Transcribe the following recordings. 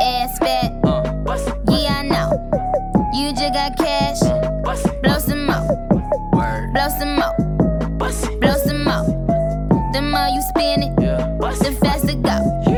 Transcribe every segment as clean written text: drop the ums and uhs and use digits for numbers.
Ass fat, yeah, I know. You just got cash, blow some more, blow some more, blow some more. The more you spin it, the faster go.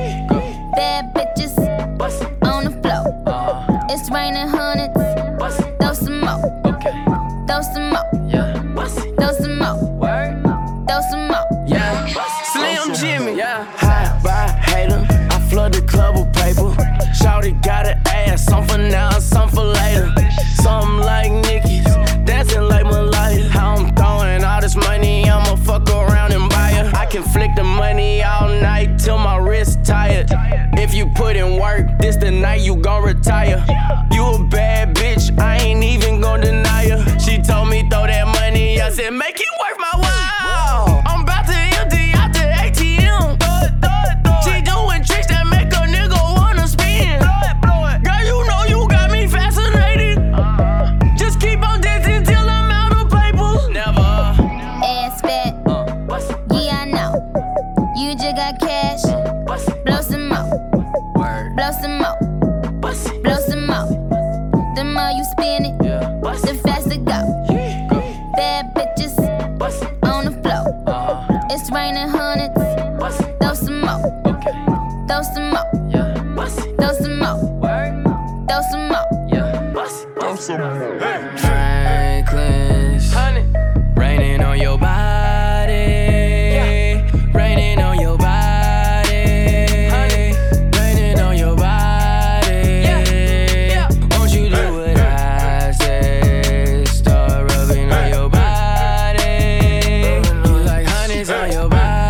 Bad bitches on the floor. It's raining hundreds, throw some more, throw some more, throw some more, throw some more. Yeah, Slim Jimmy, high by hater. I flood the club with paper. Shawty got an ass, some for now, some for later. Something like Nicki's, dancing like Malaya. How I'm throwing all this money, I'ma fuck around and buy her. I can flick the money all night till my wrist tired. If you put in work, this the night you gon' retire. You a bad bitch, I ain't even gon' deny her. She told me throw that money, I said make it worth my while. I'm about to empty out the ATM. She doing tricks that make a nigga wanna spin. Girl, you know you got me fascinated. Just keep on dancing till I'm out of paper. Never. Ass fat, yeah, I know. You just got cash, blow some more, blow some more, blow some more. The more you spin it, the faster go. Bad bitches on the floor. It's raining hundreds, throw some more, throw some more, throw some more, throw some more. Franklin's raining on your body, raining on your body, raining on your body. Won't you do what I say? Start rubbing on your body. You like honey's on your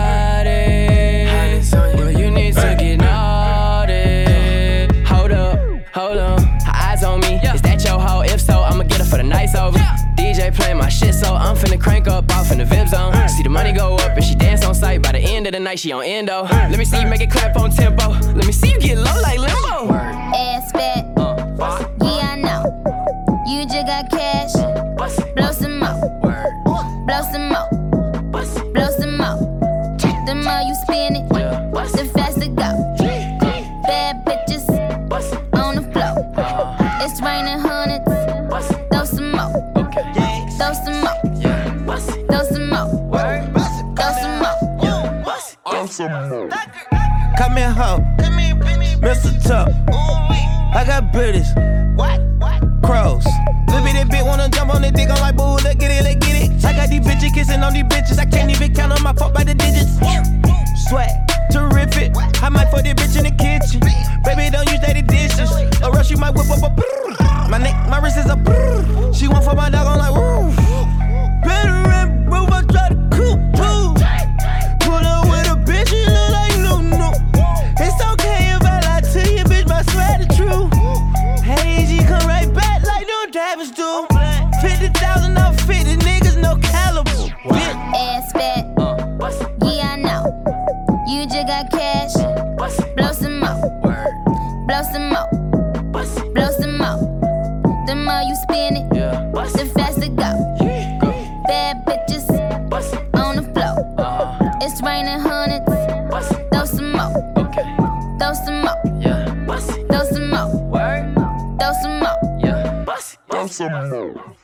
body. Well, you need to get naughty. Hold up, eyes on me. Is that your hoe? If so, I'ma get her for the nights over. DJ playing my shit, so I'm finna crank up off in the VIP zone. See the money go up and she dance on sight. By the end of the night, she on endo. Let me see you make it clap on tempo. Let me see you get low like limbo. Ass fat, yeah, I know. You just got cash, blow some more, blow some more, blow some more. The more you spin it, the faster go. Bad bitches on the floor. It's raining hundreds, throw some more, throw some more, throw some more, throw some more. Come here, ho, Mr. Tuck. I got bitches, crows. Little bitty bitch wanna jump on the dick. I'm like, boo, let's get it, let's get it. I got these bitches kissing on these bitches. I can't even count on my fuck by the digits. Swag, terrific. I might fuck this bitch in the kitchen. Baby, don't use dirty dishes, or else you might whip up a brrr. My neck, my wrist is a brrr. She want for my dog, I'm like, woo. Better rap, bro, I try to coop, too. Put up with a bitch, you look like no. It's okay if I lie to you, bitch, but I swear the truth. Hey, G, come right back like no dabbers do. 50,000 off 50 niggas, no caliber. Ass fat, yeah, I know. You just got cash, blow some more, blow some more, blow some more. The more you spin it, the faster go. Bad bitches on the floor. It's raining hundreds, throw some more, throw some more, throw some more, throw some more. Throw some more.